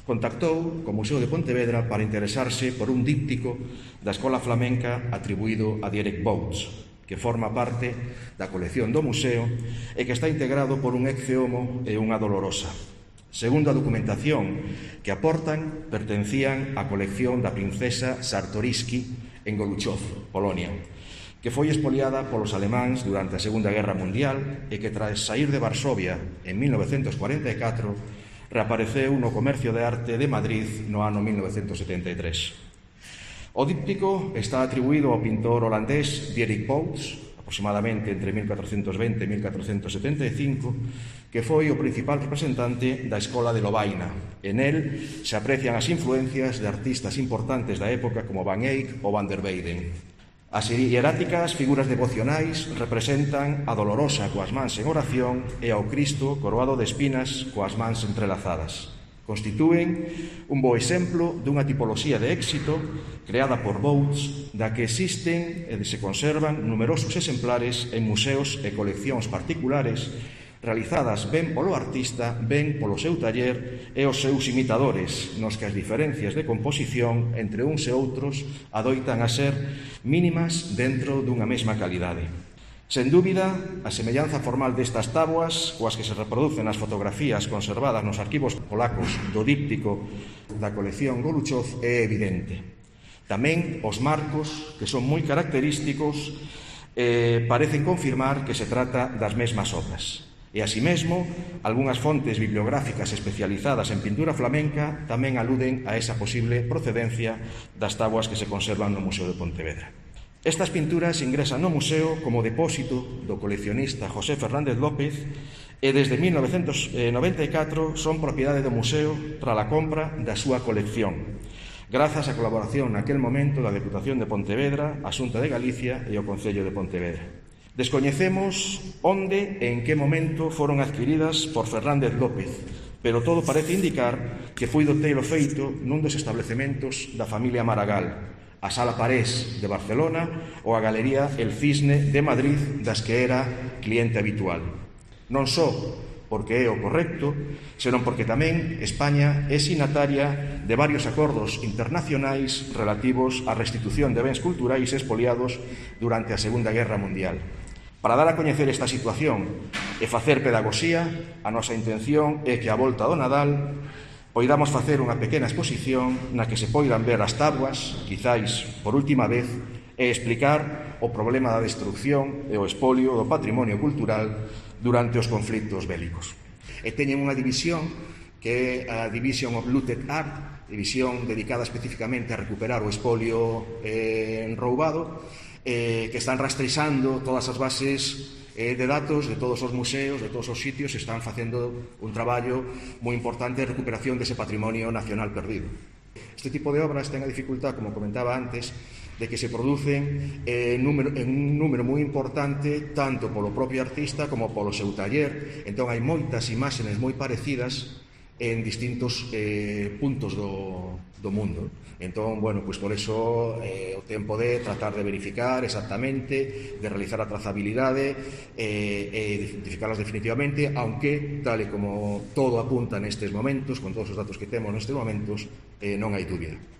contactou co Museo de Pontevedra para interesarse por un díptico da Escola Flamenca atribuído a Dierek Bouts, que forma parte da colección do museo e que está integrado por un ecce homo e unha dolorosa. Segundo a documentación que aportan, pertencían á colección da princesa Czartoryski en Goluchov, Polonia, que foi expoliada polos alemáns durante a Segunda Guerra Mundial e que, tras saír de Varsovia en 1944, reapareceu no comercio de arte de Madrid no ano 1973. O díptico está atribuído ao pintor holandés Dierek Bouts, aproximadamente entre 1420 e 1475, que foi o principal representante da Escola de Lovaina. En el se aprecian as influencias de artistas importantes da época como Van Eyck ou Van der Weyden. As hieráticas figuras devocionais representan a dolorosa coas mans en oración e ao Cristo coroado de espinas coas mans entrelazadas. Constitúen un bo exemplo dunha tipoloxía de éxito creada por Bouts, da que existen e se conservan numerosos exemplares en museos e coleccións particulares realizadas ben polo artista, ben polo seu taller e os seus imitadores, nos que as diferencias de composición entre uns e outros adoitan a ser mínimas dentro dunha mesma calidade. Sen dúbida, a semellanza formal destas táboas, coas que se reproducen as fotografías conservadas nos arquivos polacos do díptico da colección Goluchov, é evidente. Tamén os marcos, que son moi característicos, parecen confirmar que se trata das mesmas obras. E, así mesmo, algunhas fontes bibliográficas especializadas en pintura flamenca tamén aluden a esa posible procedencia das táboas que se conservan no Museo de Pontevedra. Estas pinturas ingresan no museo como depósito do coleccionista José Fernández López e desde 1994 son propiedade do museo para a compra da súa colección, grazas á colaboración naquel momento da Deputación de Pontevedra, a Xunta de Galicia e o Concello de Pontevedra. Descoñecemos onde e en que momento foron adquiridas por Fernández López, pero todo parece indicar que foi do telo feito nun dos establecementos da familia Maragall, a Sala Parés de Barcelona ou a Galería El Cisne de Madrid, das que era cliente habitual. Non só porque é o correcto, senón porque tamén España é signataria de varios acordos internacionais relativos á restitución de bens culturais expoliados durante a Segunda Guerra Mundial. Para dar a coñecer esta situación e facer pedagogía, a nosa intención é que a volta do Nadal poidamos facer unha pequena exposición na que se poidan ver as táboas, quizáis por última vez, e explicar o problema da destrucción e o expolio do patrimonio cultural durante os conflitos bélicos. E teñen unha división que é a Division of Looted Art, división dedicada especificamente a recuperar o expolio enroubado, que están rastrexando todas as bases de datos de todos os museos, de todos os sitios, están facendo un traballo moi importante de recuperación dese patrimonio nacional perdido. Este tipo de obras ten a dificultad, como comentaba antes, de que se producen en un número moi importante tanto polo propio artista como polo seu taller. Entón hai moitas imaxes moi parecidas en distintos puntos do mundo. Entón, bueno, pois por eso o tempo de tratar de verificar exactamente, de realizar a trazabilidade e identificarlas definitivamente, aunque, tal e como todo apunta nestes momentos, con todos os datos que temos nestes momentos, non hai dúbida.